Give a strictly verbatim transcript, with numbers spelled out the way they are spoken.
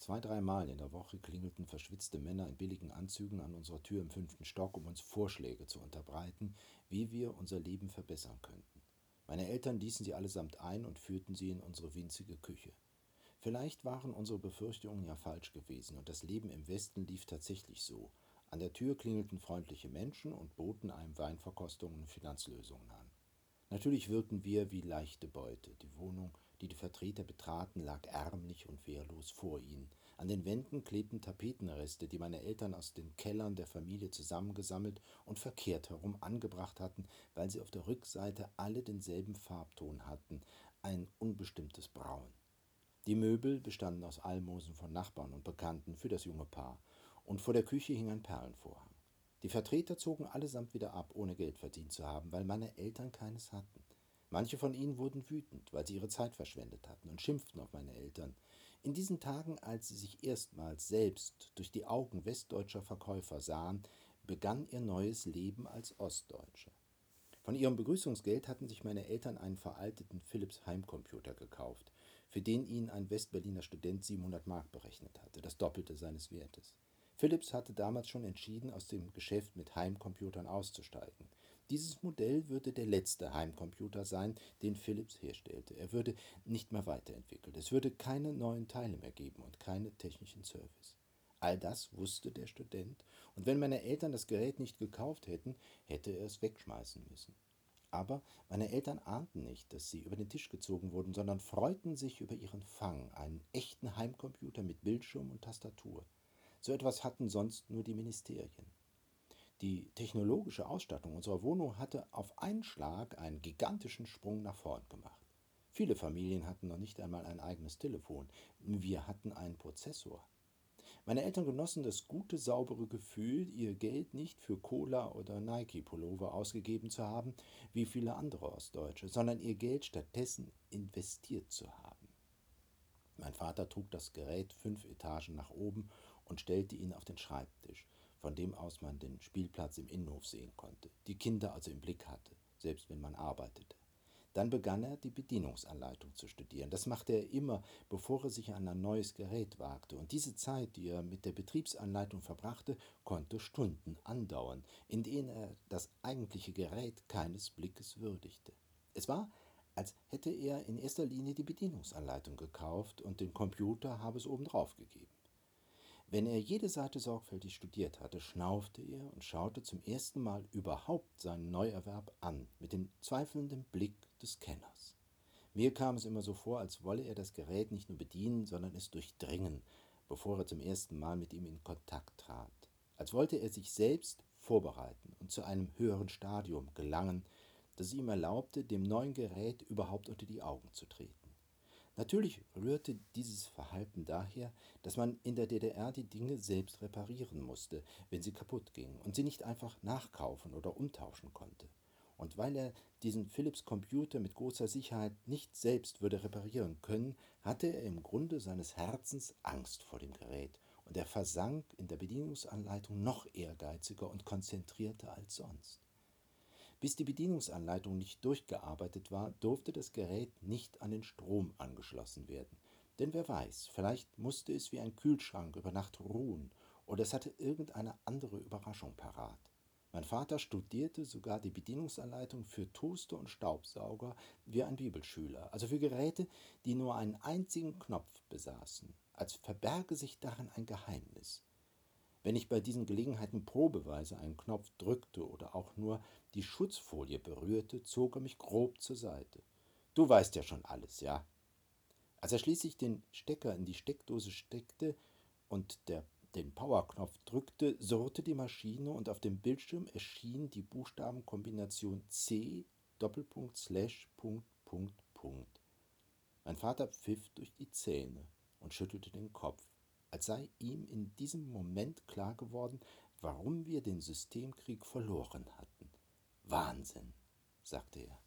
Zwei, dreimal in der Woche klingelten verschwitzte Männer in billigen Anzügen an unserer Tür im fünften Stock, um uns Vorschläge zu unterbreiten, wie wir unser Leben verbessern könnten. Meine Eltern ließen sie allesamt ein und führten sie in unsere winzige Küche. Vielleicht waren unsere Befürchtungen ja falsch gewesen und das Leben im Westen lief tatsächlich so. An der Tür klingelten freundliche Menschen und boten einem Weinverkostungen und Finanzlösungen an. Natürlich wirkten wir wie leichte Beute. Die Wohnung, die die Vertreter betraten, lag ärmlich und wehrlos vor ihnen. An den Wänden klebten Tapetenreste, die meine Eltern aus den Kellern der Familie zusammengesammelt und verkehrt herum angebracht hatten, weil sie auf der Rückseite alle denselben Farbton hatten, ein unbestimmtes Braun. Die Möbel bestanden aus Almosen von Nachbarn und Bekannten für das junge Paar, und vor der Küche hing ein Perlenvorhang. Die Vertreter zogen allesamt wieder ab, ohne Geld verdient zu haben, weil meine Eltern keines hatten. Manche von ihnen wurden wütend, weil sie ihre Zeit verschwendet hatten, und schimpften auf meine Eltern. In diesen Tagen, als sie sich erstmals selbst durch die Augen westdeutscher Verkäufer sahen, begann ihr neues Leben als Ostdeutsche. Von ihrem Begrüßungsgeld hatten sich meine Eltern einen veralteten Philips Heimcomputer gekauft, für den ihnen ein Westberliner Student siebenhundert Mark berechnet hatte, das Doppelte seines Wertes. Philips hatte damals schon entschieden, aus dem Geschäft mit Heimcomputern auszusteigen. Dieses Modell würde der letzte Heimcomputer sein, den Philips herstellte. Er würde nicht mehr weiterentwickelt. Es würde keine neuen Teile mehr geben und keine technischen Service. All das wusste der Student, und wenn meine Eltern das Gerät nicht gekauft hätten, hätte er es wegschmeißen müssen. Aber meine Eltern ahnten nicht, dass sie über den Tisch gezogen wurden, sondern freuten sich über ihren Fang, einen echten Heimcomputer mit Bildschirm und Tastatur. So etwas hatten sonst nur die Ministerien. Die technologische Ausstattung unserer Wohnung hatte auf einen Schlag einen gigantischen Sprung nach vorn gemacht. Viele Familien hatten noch nicht einmal ein eigenes Telefon. Wir hatten einen Prozessor. Meine Eltern genossen das gute, saubere Gefühl, ihr Geld nicht für Cola oder Nike-Pullover ausgegeben zu haben, wie viele andere Ostdeutsche, sondern ihr Geld stattdessen investiert zu haben. Mein Vater trug das Gerät fünf Etagen nach oben und stellte ihn auf den Schreibtisch, von dem aus man den Spielplatz im Innenhof sehen konnte, die Kinder also im Blick hatte, selbst wenn man arbeitete. Dann begann er, die Bedienungsanleitung zu studieren. Das machte er immer, bevor er sich an ein neues Gerät wagte. Und diese Zeit, die er mit der Betriebsanleitung verbrachte, konnte Stunden andauern, in denen er das eigentliche Gerät keines Blickes würdigte. Es war, als hätte er in erster Linie die Bedienungsanleitung gekauft und den Computer habe es obendrauf gegeben. Wenn er jede Seite sorgfältig studiert hatte, schnaufte er und schaute zum ersten Mal überhaupt seinen Neuerwerb an, mit dem zweifelnden Blick des Kenners. Mir kam es immer so vor, als wolle er das Gerät nicht nur bedienen, sondern es durchdringen, bevor er zum ersten Mal mit ihm in Kontakt trat. Als wollte er sich selbst vorbereiten und zu einem höheren Stadium gelangen, das es ihm erlaubte, dem neuen Gerät überhaupt unter die Augen zu treten. Natürlich rührte dieses Verhalten daher, dass man in der D D R die Dinge selbst reparieren musste, wenn sie kaputt gingen, und sie nicht einfach nachkaufen oder umtauschen konnte. Und weil er diesen Philips Computer mit großer Sicherheit nicht selbst würde reparieren können, hatte er im Grunde seines Herzens Angst vor dem Gerät, und er versank in der Bedienungsanleitung noch ehrgeiziger und konzentrierter als sonst. Bis die Bedienungsanleitung nicht durchgearbeitet war, durfte das Gerät nicht an den Strom angeschlossen werden. Denn wer weiß, vielleicht musste es wie ein Kühlschrank über Nacht ruhen, oder es hatte irgendeine andere Überraschung parat. Mein Vater studierte sogar die Bedienungsanleitung für Toaster und Staubsauger wie ein Bibelschüler, also für Geräte, die nur einen einzigen Knopf besaßen, als verberge sich darin ein Geheimnis. Wenn ich bei diesen Gelegenheiten probeweise einen Knopf drückte oder auch nur die Schutzfolie berührte, zog er mich grob zur Seite. »Du weißt ja schon alles, ja?« Als er schließlich den Stecker in die Steckdose steckte und der, den Powerknopf drückte, surrte die Maschine und auf dem Bildschirm erschien die Buchstabenkombination C Doppelpunkt Slash Punkt Punkt Punkt. Mein Vater pfiff durch die Zähne und schüttelte den Kopf, als sei ihm in diesem Moment klar geworden, warum wir den Systemkrieg verloren hatten. »Wahnsinn«, sagte er.